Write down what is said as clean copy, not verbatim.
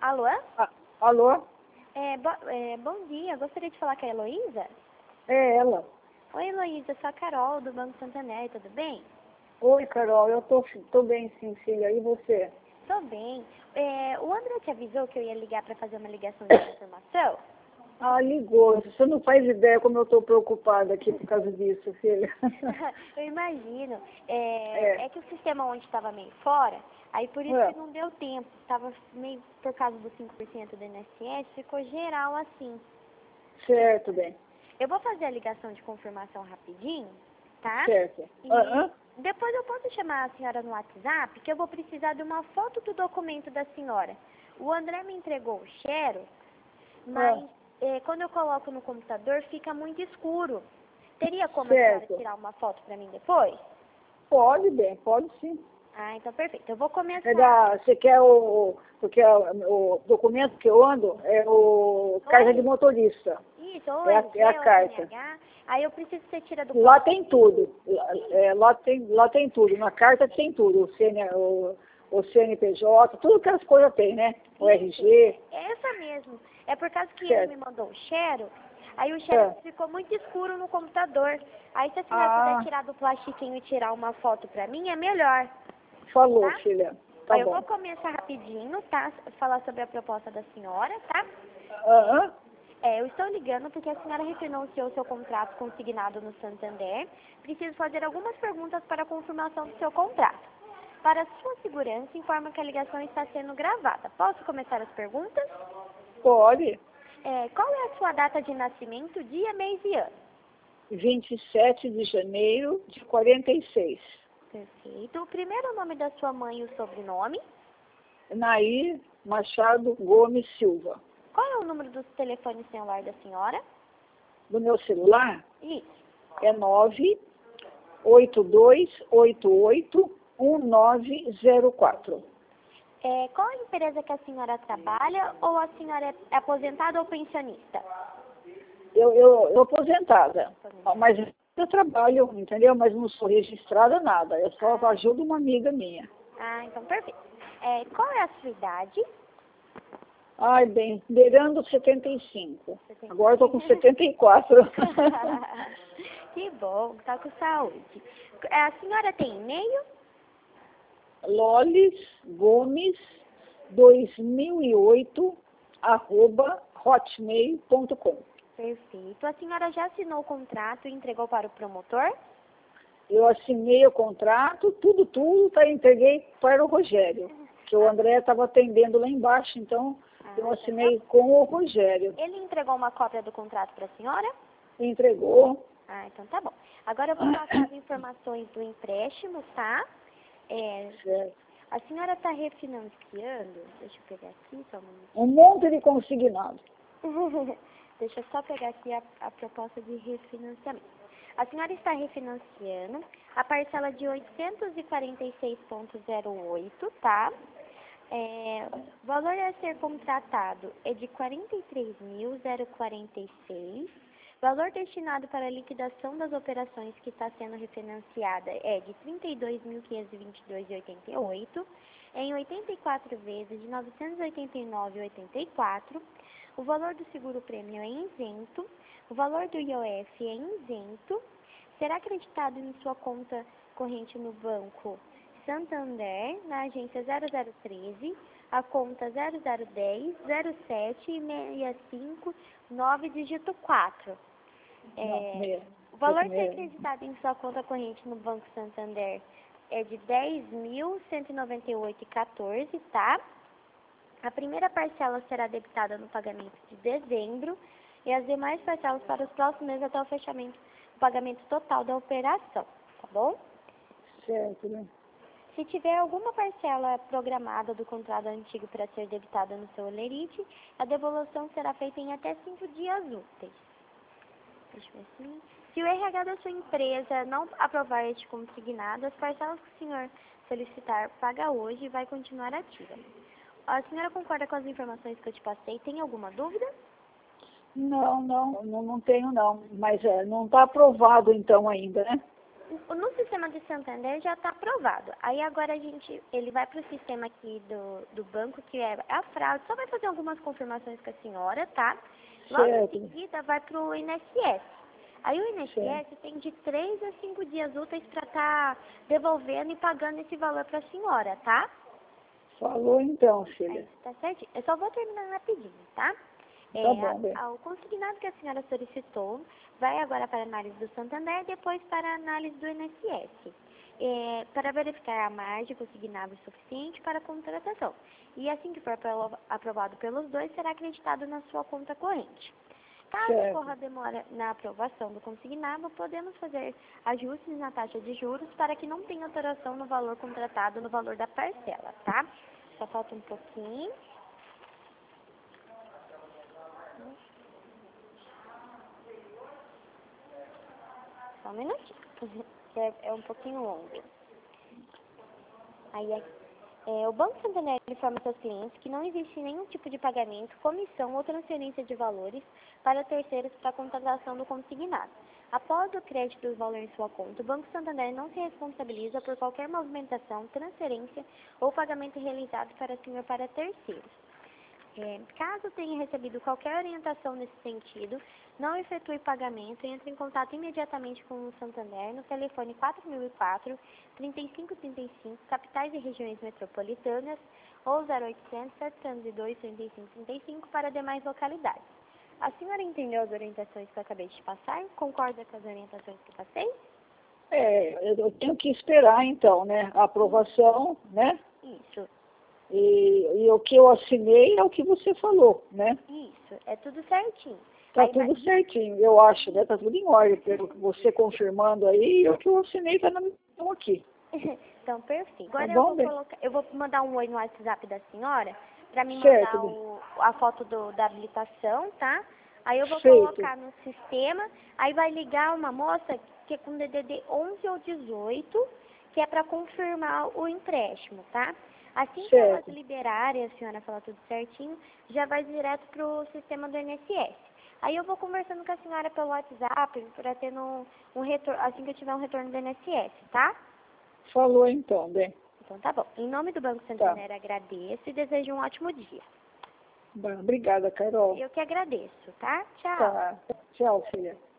Alô? Alô? Bom dia, gostaria de falar com a Heloísa? É ela. Oi, Heloísa, eu sou a Carol, do Banco Santander, tudo bem? Oi, Carol, eu tô bem sim, filha. E você? Tô bem. O André te avisou que eu ia ligar para fazer uma ligação de confirmação? Ah, ligou. Você não faz ideia como eu tô preocupada aqui por causa disso, filha. Eu imagino. É. É que o sistema onde estava meio fora, aí por isso É. que não deu tempo. Estava meio por causa dos 5% do INSS, ficou geral assim. Certo, bem. Eu vou fazer a ligação de confirmação rapidinho, tá? Certo. E depois eu posso chamar a senhora no WhatsApp, que eu vou precisar de uma foto do documento da senhora. O André me entregou o Xerox, mas quando eu coloco no computador fica muito escuro. Teria como a senhora Certo. tirar uma foto para mim depois? Pode, bem, pode sim. Ah, então perfeito. Eu vou começar. Você quer porque o documento que eu ando é o carta de motorista. Isso, ou É RG, a ou carta. CNH. Aí eu preciso que você tira do Lá tem tudo. Lá tem tudo. Na carta tem tudo. O CNPJ, tudo que as coisas tem, né? O RG. É essa mesmo. É por causa que ele Certo. me mandou o Xerox. Aí o Xerox ficou muito escuro no computador. Aí se a senhora puder tirar do plastiquinho e tirar uma foto pra mim, é melhor. Falou, Tá? filha. Tá Eu bom. vou começar rapidinho, tá? Falar sobre a proposta da senhora, tá? Eu estou ligando porque a senhora refinanciou seu contrato consignado no Santander. Preciso fazer algumas perguntas para a confirmação do seu contrato. Para sua segurança, informa que a ligação está sendo gravada. Posso começar as perguntas? Pode. Qual é a sua data de nascimento, dia, mês e ano? 27 de janeiro de 46. Perfeito. O primeiro nome da sua mãe e o sobrenome? Nair Machado Gomes Silva. Qual é o número do telefone celular da senhora? Do meu celular Isso. é 982881904. Qual a empresa que a senhora trabalha ou a senhora é aposentada ou pensionista? Eu aposentada, mas eu trabalho, entendeu? Mas não sou registrada nada, eu só ajudo uma amiga minha. Ah, então perfeito. Qual é a sua idade? Ai, bem, beirando 75. Agora eu tô com 74. Que bom, tá com saúde. A senhora tem e-mail? Lolis Gomes 2008 @hotmail.com. Perfeito. A senhora já assinou o contrato e entregou para o promotor? Eu assinei o contrato, tudo, entreguei para o Rogério, que o André estava atendendo lá embaixo, então eu assinei com o Rogério. Ele entregou uma cópia do contrato para a senhora? Entregou. Ah, então tá bom. Agora eu vou passar as informações do empréstimo, tá? Certo. A senhora está refinanciando, deixa eu pegar aqui, só um minutinho. Um monte de consignado. Deixa eu só pegar aqui a proposta de refinanciamento. A senhora está refinanciando a parcela de 846,08, tá? O valor a ser contratado é de 43.046. Valor destinado para a liquidação das operações que está sendo refinanciada é de 32.522,88 em 84 vezes de 989,84. O valor do seguro-prêmio é isento. O valor do IOF é isento. Será acreditado em sua conta corrente no Banco Santander, na agência 0013, a conta 0010 07 65 9 dígito 4. O valor a ser acreditado em sua conta corrente no Banco Santander é de 10.198,14, tá? A primeira parcela será debitada no pagamento de dezembro e as demais parcelas para os próximos meses até o fechamento do pagamento total da operação, tá bom? Certo, né? Se tiver alguma parcela programada do contrato antigo para ser debitada no seu holerite, a devolução será feita em até 5 dias úteis. Deixa eu ver assim. Se o RH da sua empresa não aprovar este consignado, as parcelas que o senhor solicitar paga hoje e vai continuar ativa. A senhora concorda com as informações que eu te passei? Tem alguma dúvida? Não tenho não, mas não está aprovado então ainda, né? No sistema de Santander já está aprovado. Aí agora ele vai para o sistema aqui do banco, que é a fraude. Só vai fazer algumas confirmações com a senhora, tá? Logo em seguida vai para o INSS. Aí o INSS tem de 3 a 5 dias úteis para estar devolvendo e pagando esse valor para a senhora, tá? Falou então, filha. Aí, tá certinho. Eu só vou terminar rapidinho, tá? Tá bom, bem. O consignado que a senhora solicitou vai agora para a análise do Santander e depois para a análise do INSS. Para verificar a margem consignável suficiente para a contratação. E assim que for aprovado pelos dois, será acreditado na sua conta corrente. Caso ocorra demora na aprovação do consignado, podemos fazer ajustes na taxa de juros para que não tenha alteração no valor contratado no valor da parcela, tá? Só falta um pouquinho. Só um minutinho, que é um pouquinho longo. Aí, o Banco Santander informa seus clientes que não existe nenhum tipo de pagamento, comissão ou transferência de valores para terceiros para a contratação do consignado. Após o crédito do valor em sua conta, o Banco Santander não se responsabiliza por qualquer movimentação, transferência ou pagamento realizado para senhor para terceiros. Caso tenha recebido qualquer orientação nesse sentido, não efetue pagamento e entre em contato imediatamente com o Santander no telefone 4004-3535, capitais e regiões metropolitanas, ou 0800-702-3535 para demais localidades. A senhora entendeu as orientações que eu acabei de passar? Concorda com as orientações que passei? Eu tenho que esperar então, né? A aprovação, né? Isso. E o que eu assinei é o que você falou, né? Isso, é tudo certinho. Tá tudo certinho, eu acho, né? Tá tudo em ordem, pelo que você confirmando aí, o que eu assinei tá na minha mão aqui. Então, perfeito. Agora Tá bom, eu vou mandar um oi no WhatsApp da senhora para me mandar a foto da habilitação, tá? Aí eu vou colocar no sistema, aí vai ligar uma moça que é com DDD 11 ou 18, que é para confirmar o empréstimo, tá? Assim que elas liberarem, a senhora falar tudo certinho, já vai direto pro sistema do INSS. Aí eu vou conversando com a senhora pelo WhatsApp, para ter um retorno, assim que eu tiver um retorno do INSS, tá? Falou então, bem. Então tá bom. Em nome do Banco Santander, agradeço e desejo um ótimo dia. Obrigada, Carol. Eu que agradeço, tá? Tchau. Tá. Tchau, filha.